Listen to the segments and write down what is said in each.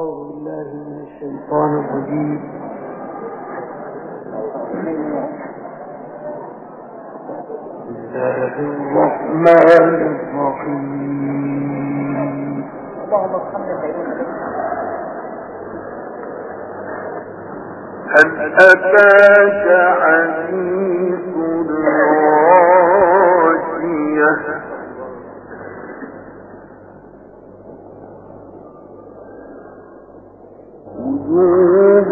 أعوذ بالله من الشيطان الرجيم. بسم الله الرحمن الرحيم. هل أتاك حديث الغاشية وجوه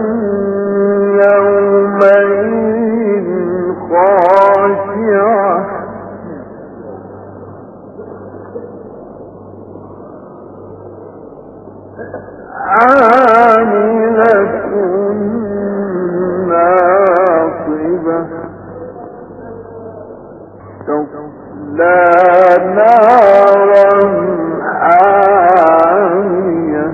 يومئذ خاشعة عاملة ناصبة تصلى نارا حامية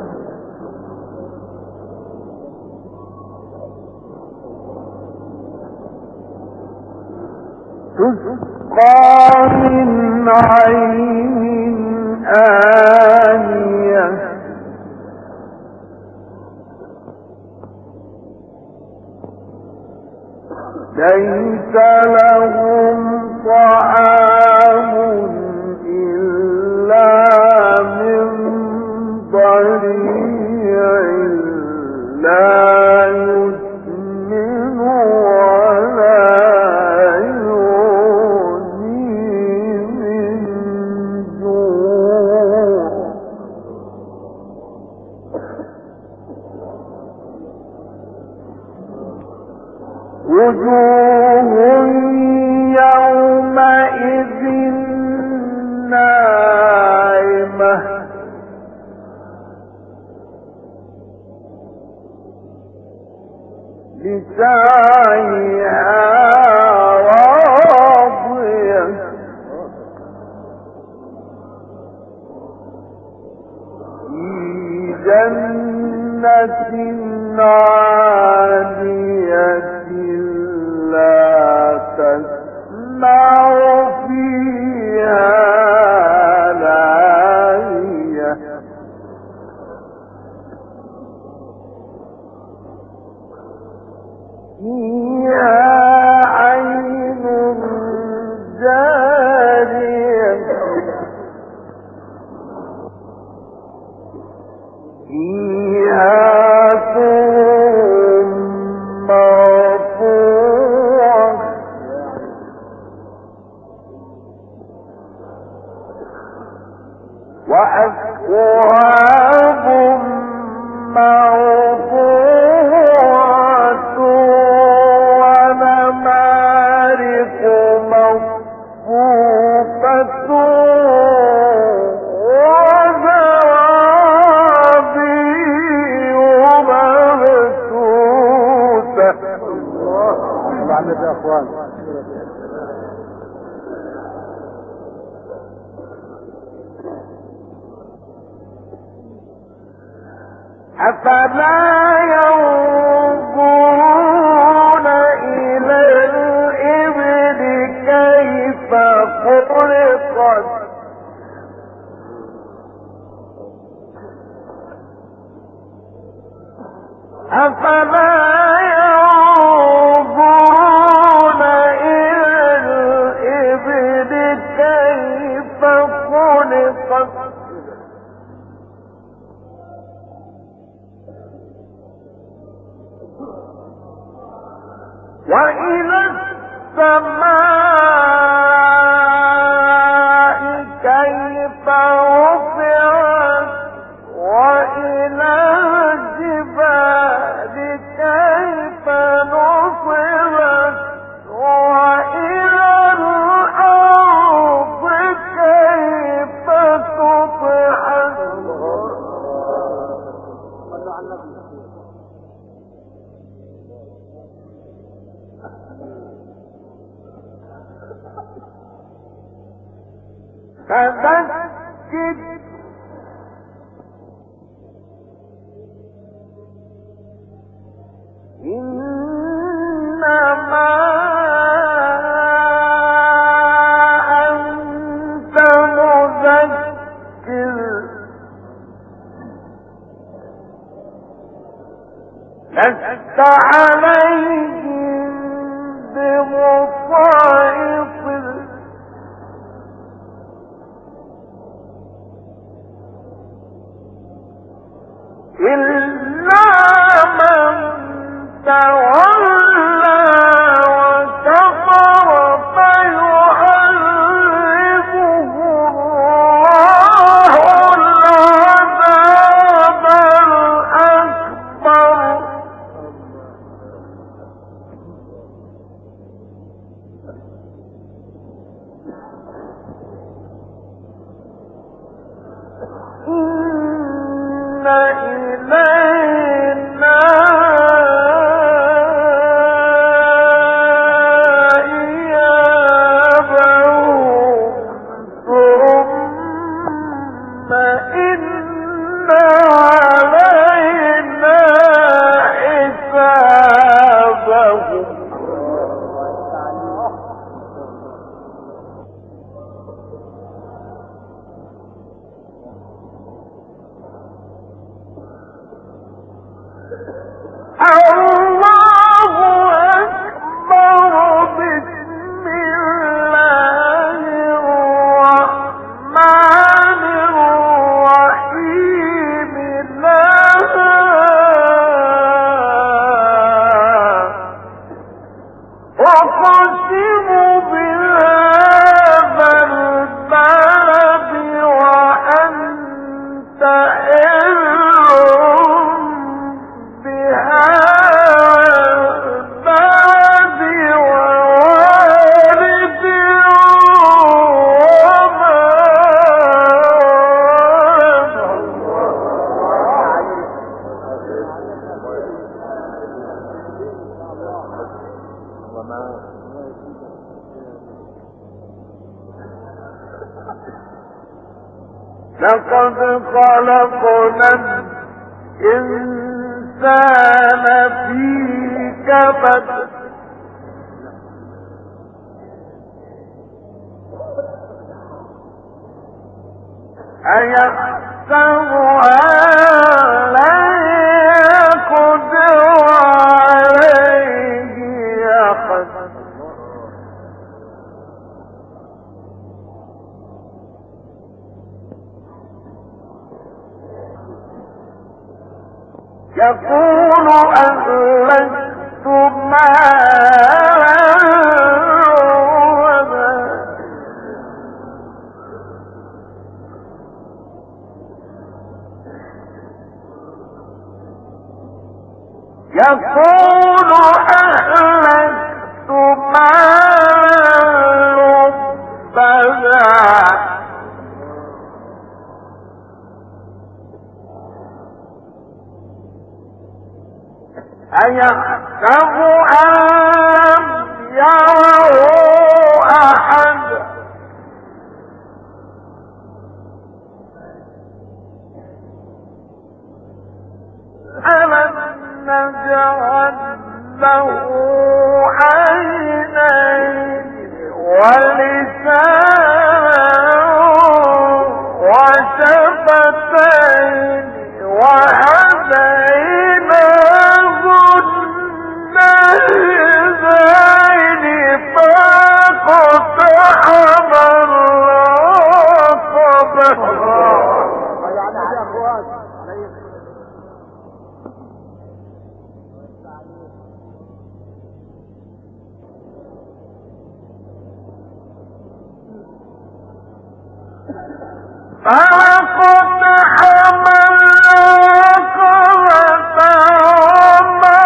تسقى من عين آنية ليس لهم طعام إلا من ضريع لا يسمن ولا يغني من جوع وجوه يومئذ ناعمة لسعيها راضية في جنة عالية لا تسمع فيها لاغية فيها عين جارية فيها سرر مرفوعة وأكواب موضوعة ونمارق مصفوفة وزرابي مبثوثة. الله عنك يا أخوان. أفلا ينظرون إلى الإبل كيف خلقت أفلا ينظرون إلى الإبل كيف خلقت وإلى السماء كيف رفعت وإلى الجبال كيف نصبت وإلى الأرض كيف سطحت. فذكر إنما أنت مذكر لست عليهم بمسيطر إلا من تولى وكفر فيعذبه الله العذاب الأكبر إن إلينا إيابهم ثم إن علينا حسابهم الله أكبر بسم الله الرحمن الرحيم لا أقسم بهذا البلد وأنت لقد خلقنا الإنسان في كبد أيحسب أن لن يقدر عليه أحد يقول أهلكت مالا يقول أهلكت مالا لبدا أيحسب أن يره أحد ألم نجعل له عينين ولسانا وشفتين وهديناه النجدين فاقتحم العقبة فاقتحم العقبة وما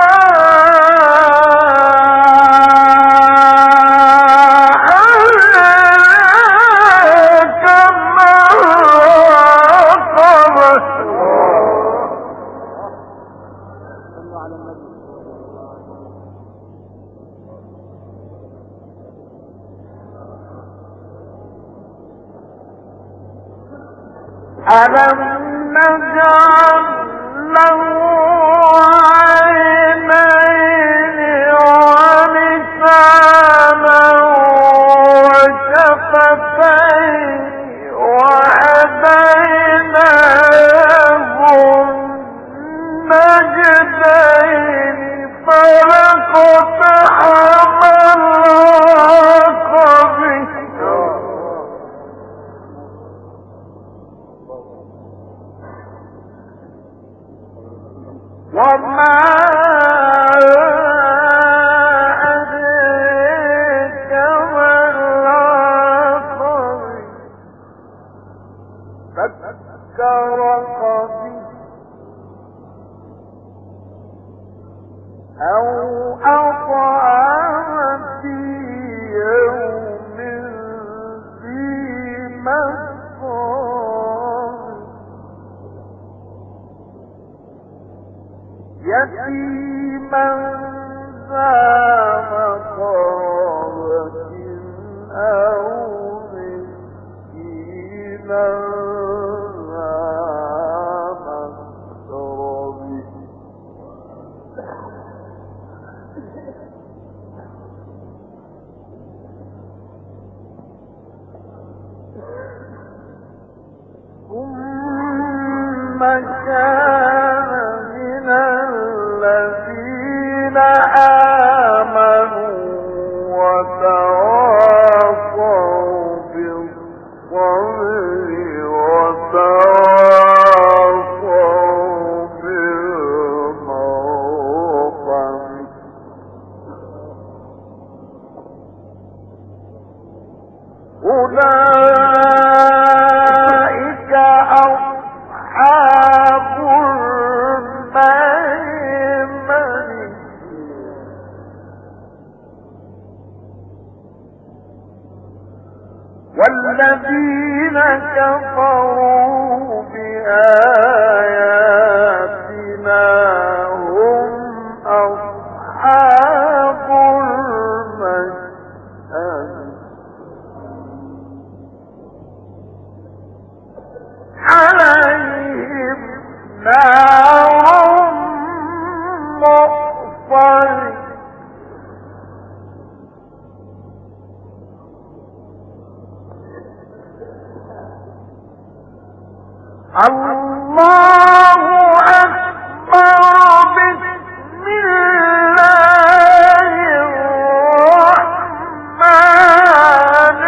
أدراك ما العقبة ألم نجعل له عينين ولسانا وشفتين وهديناه النجدين والذين كفروا بآياتنا هم أصحاب المشأمة عليهم نار مؤصدة الله أكبر بسم الله الرحمن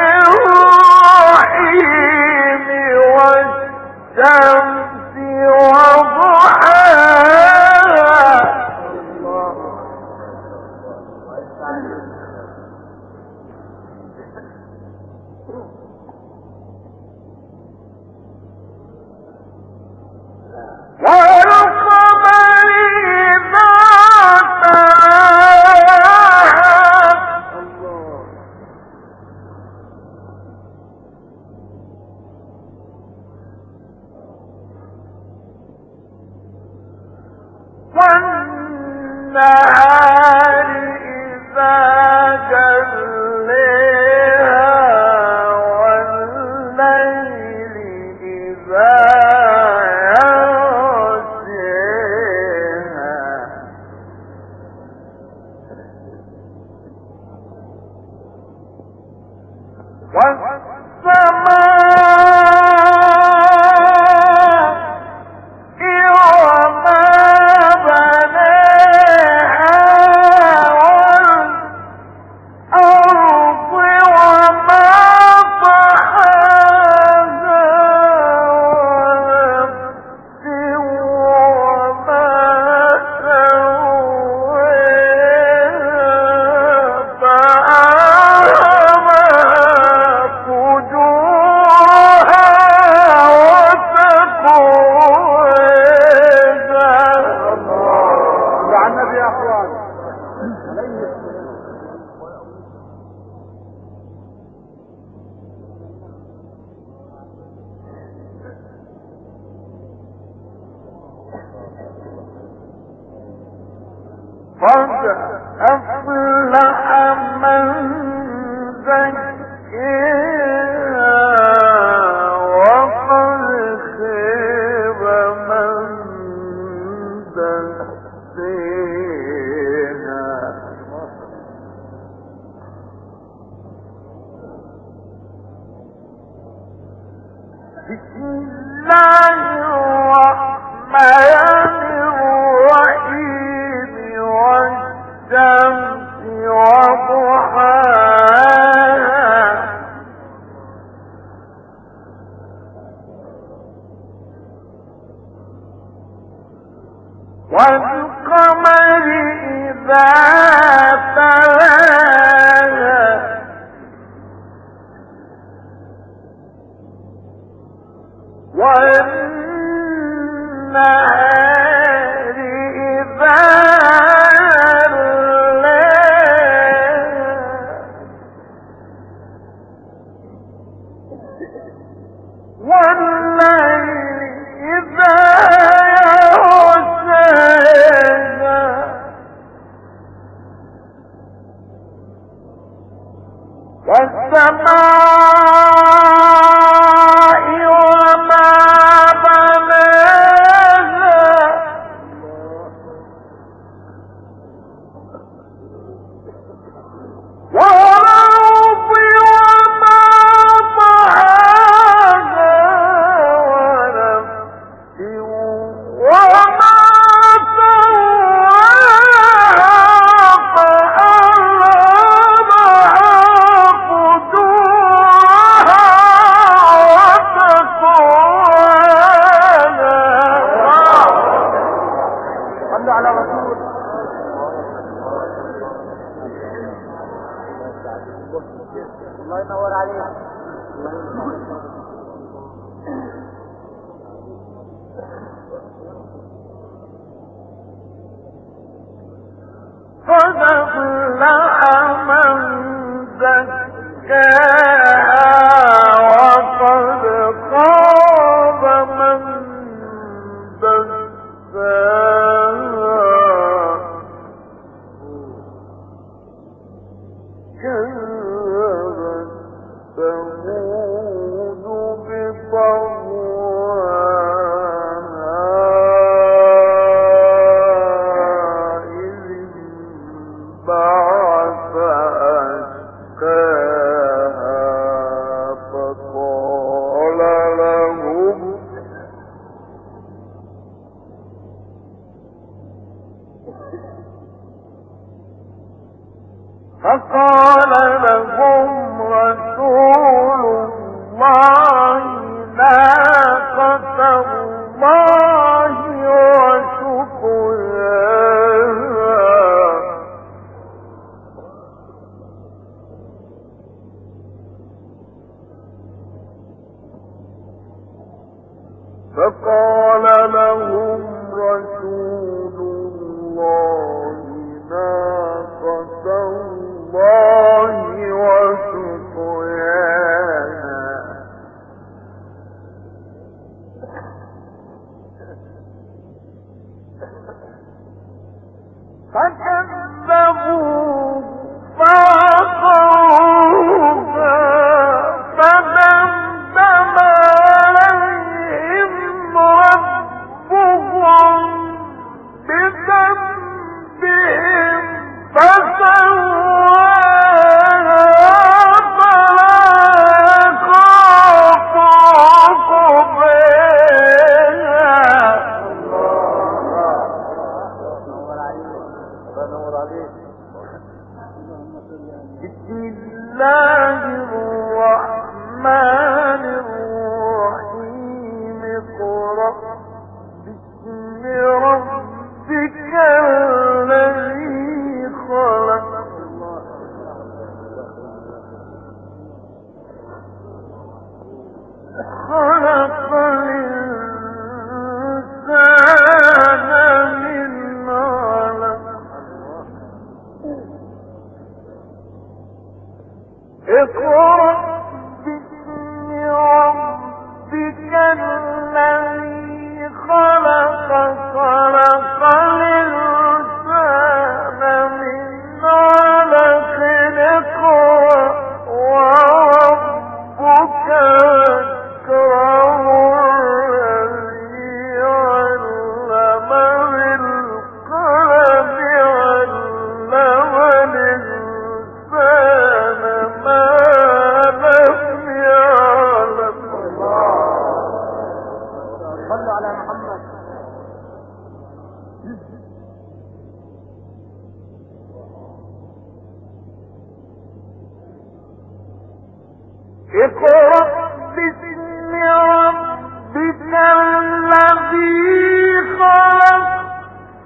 الرحيم والشمس وضحاها والقمر إذا تلاها والنهار إذا جلاها والليل إذا قد أفلح من زكاها وقد خاب من دساها بسم الله الرحمن الرحيم والشمس والقمر إذا تلاها والنهار إذا والسماء وما بناها والأرض وما طحاها ونفس وما الله ينور عليك. قد أفلح من زكاها وقد خاب من دساها كذبت ثمود بطغواها إذ انبعث أشقاها فقال لهم رسول الله ناقة الله وسقياها فقال لهم رسول الله ناقة الله وسقياها فكذبوا فعقروها فدمدم عليهم ربهم بذنبهم فسواها فلا يخاف عقباها. بسم الله الرحمن الرحيم اقرأ باسم ربك الذي خلق خلق الإنسان من علق اقرأ باسم ربك الذي خلق خلق الإنسان من علق اقرأ وربك الأكرم الذي علم بالقلم علم الإنسان ما لم يعلم. صلوا على محمد. اقرأ باسم ربك الذي خلق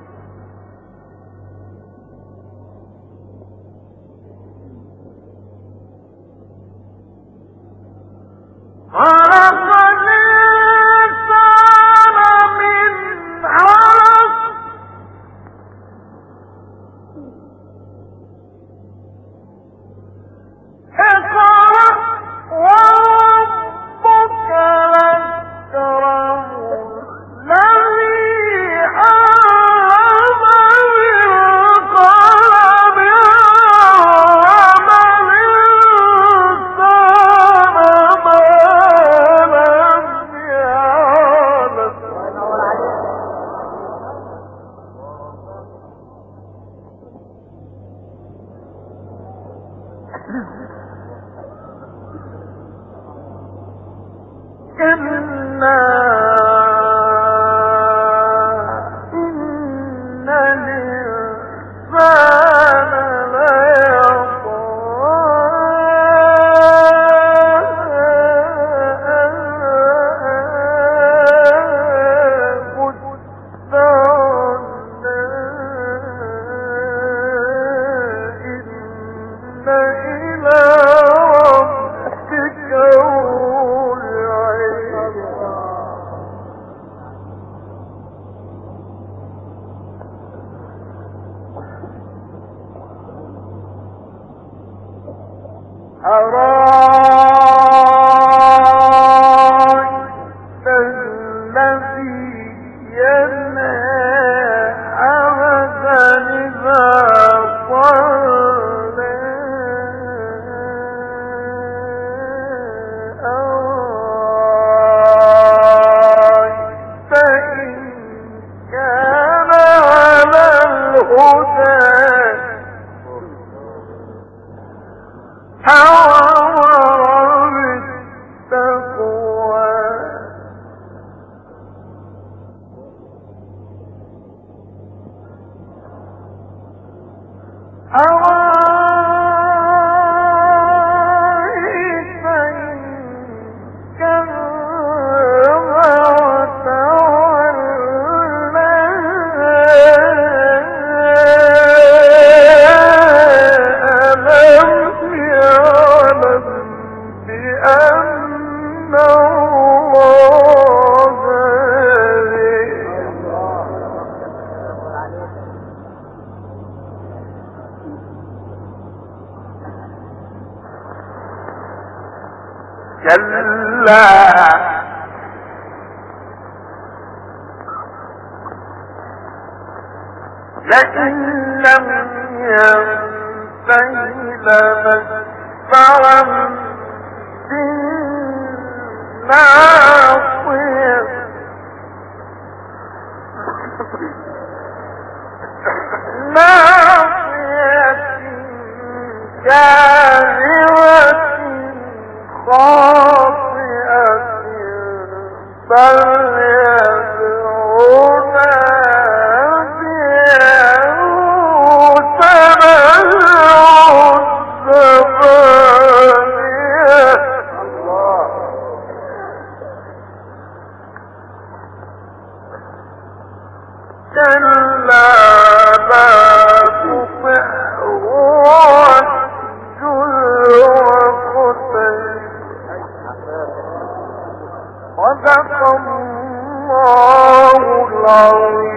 صدق الله العظيم.